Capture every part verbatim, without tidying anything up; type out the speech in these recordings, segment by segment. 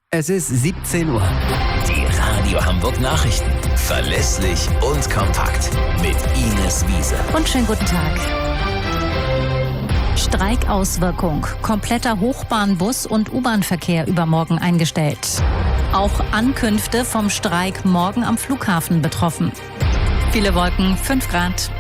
Es ist siebzehn Uhr. Die Radio Hamburg Nachrichten. Verlässlich und kompakt. Mit Ines Wiese. Und schönen guten Tag. Streikauswirkung. Kompletter Hochbahnbus- und U-Bahn-Verkehr übermorgen eingestellt. Auch Ankünfte vom Streik morgen am Flughafen betroffen. Viele Wolken, fünf Grad.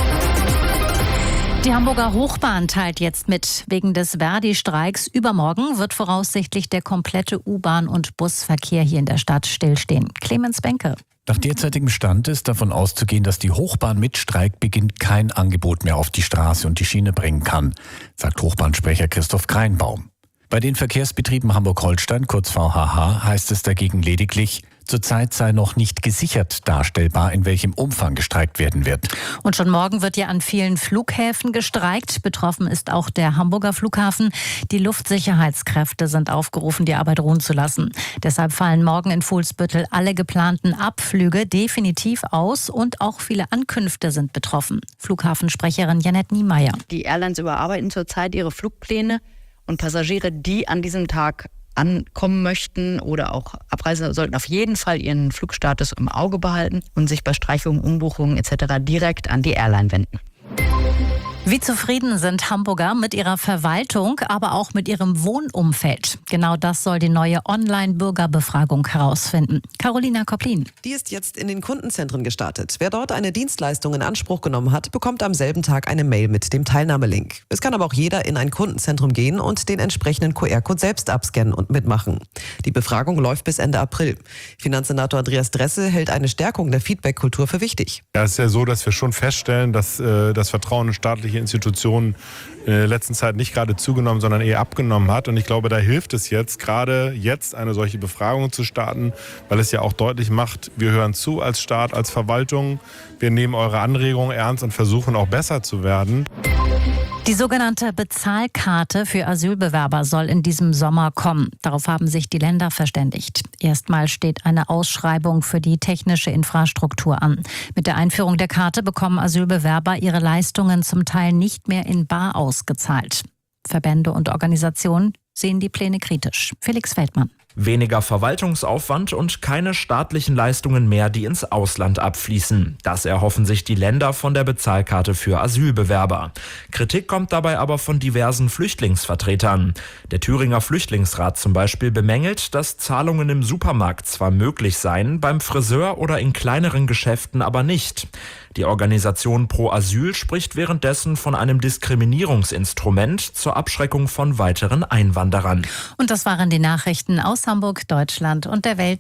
Die Hamburger Hochbahn teilt jetzt mit. Wegen des Verdi-Streiks übermorgen wird voraussichtlich der komplette U-Bahn- und Busverkehr hier in der Stadt stillstehen. Clemens Benke. Nach derzeitigem Stand ist davon auszugehen, dass die Hochbahn mit Streikbeginn kein Angebot mehr auf die Straße und die Schiene bringen kann, sagt Hochbahnsprecher Christoph Kreinbaum. Bei den Verkehrsbetrieben Hamburg-Holstein, kurz V H H, heißt es dagegen lediglich, zurzeit sei noch nicht gesichert darstellbar, in welchem Umfang gestreikt werden wird. Und schon morgen wird ja an vielen Flughäfen gestreikt. Betroffen ist auch der Hamburger Flughafen. Die Luftsicherheitskräfte sind aufgerufen, die Arbeit ruhen zu lassen. Deshalb fallen morgen in Fuhlsbüttel alle geplanten Abflüge definitiv aus und auch viele Ankünfte sind betroffen. Flughafensprecherin Janette Niemeyer. Die Airlines überarbeiten zurzeit ihre Flugpläne und Passagiere, die an diesem Tag ankommen möchten oder auch abreisen, sollten auf jeden Fall ihren Flugstatus im Auge behalten und sich bei Streichungen, Umbuchungen et cetera direkt an die Airline wenden. Wie zufrieden sind Hamburger mit ihrer Verwaltung, aber auch mit ihrem Wohnumfeld? Genau das soll die neue Online-Bürgerbefragung herausfinden. Carolina Koplin. Die ist jetzt in den Kundenzentren gestartet. Wer dort eine Dienstleistung in Anspruch genommen hat, bekommt am selben Tag eine Mail mit dem Teilnahmelink. Es kann aber auch jeder in ein Kundenzentrum gehen und den entsprechenden Q R-Code selbst abscannen und mitmachen. Die Befragung läuft bis Ende April. Finanzsenator Andreas Dressel hält eine Stärkung der Feedback-Kultur für wichtig. Ja, es ist ja so, dass wir schon feststellen, dass äh, das Vertrauen in staatliche Institutionen in der letzten Zeit nicht gerade zugenommen, sondern eher abgenommen hat. Und ich glaube, da hilft es jetzt, gerade jetzt eine solche Befragung zu starten, weil es ja auch deutlich macht, wir hören zu als Staat, als Verwaltung. Wir nehmen eure Anregungen ernst und versuchen auch besser zu werden. Die sogenannte Bezahlkarte für Asylbewerber soll in diesem Sommer kommen. Darauf haben sich die Länder verständigt. Erstmal steht eine Ausschreibung für die technische Infrastruktur an. Mit der Einführung der Karte bekommen Asylbewerber ihre Leistungen zum Teil nicht mehr in bar ausgezahlt. Verbände und Organisationen sehen die Pläne kritisch. Felix Feldmann. Weniger Verwaltungsaufwand und keine staatlichen Leistungen mehr, die ins Ausland abfließen. Das erhoffen sich die Länder von der Bezahlkarte für Asylbewerber. Kritik kommt dabei aber von diversen Flüchtlingsvertretern. Der Thüringer Flüchtlingsrat zum Beispiel bemängelt, dass Zahlungen im Supermarkt zwar möglich seien, beim Friseur oder in kleineren Geschäften aber nicht. Die Organisation Pro Asyl spricht währenddessen von einem Diskriminierungsinstrument zur Abschreckung von weiteren Einwanderern. Und das waren die Nachrichten aus Hamburg, Deutschland und der Welt.